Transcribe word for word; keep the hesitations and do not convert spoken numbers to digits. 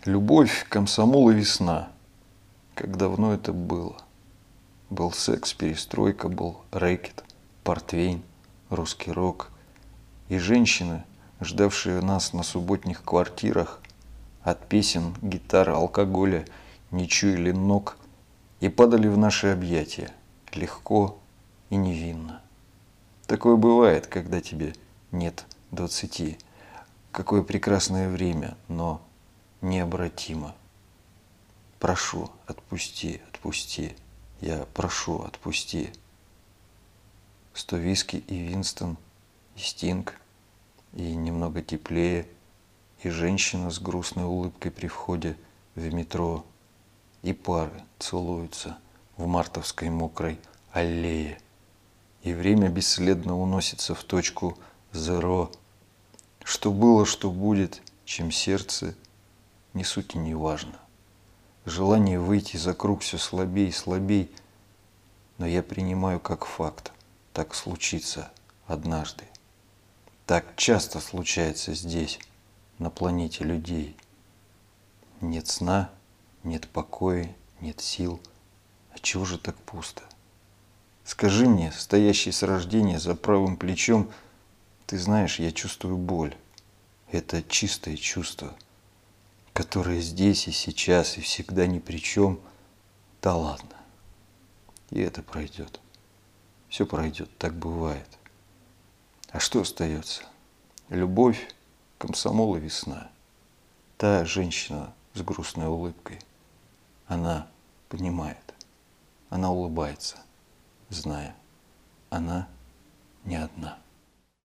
Любовь, комсомол и весна. Как давно это было. Был секс, перестройка, был рэкет, портвейн, русский рок. И женщины, ждавшие нас на субботних квартирах, от песен, гитар, алкоголя не чуяли ног и падали в наши объятия, легко и невинно. Такое бывает, когда тебе нет двадцати. Какое прекрасное время, но необратимо. Прошу, отпусти, отпусти. Я прошу, отпусти. Сто виски и Винстон, и Стинг, и немного теплее, и женщина с грустной улыбкой при входе в метро, и пары целуются в мартовской мокрой аллее. И время бесследно уносится в точку зеро. Что было, что будет, чем сердце, ни суть и не важно. Желание выйти за круг все слабей и слабей, но я принимаю как факт. Так случится однажды. Так часто случается здесь, на планете людей. Нет сна, нет покоя, нет сил. А чего же так пусто? Скажи мне, стоящий с рождения за правым плечом, ты знаешь, я чувствую боль. Это чистое чувство, которое здесь и сейчас, и всегда ни при чем. Да ладно. И это пройдет. Все пройдет, так бывает. А что остается? Любовь, комсомол и весна. Та женщина с грустной улыбкой. Она понимает. Она улыбается, зная, она не одна.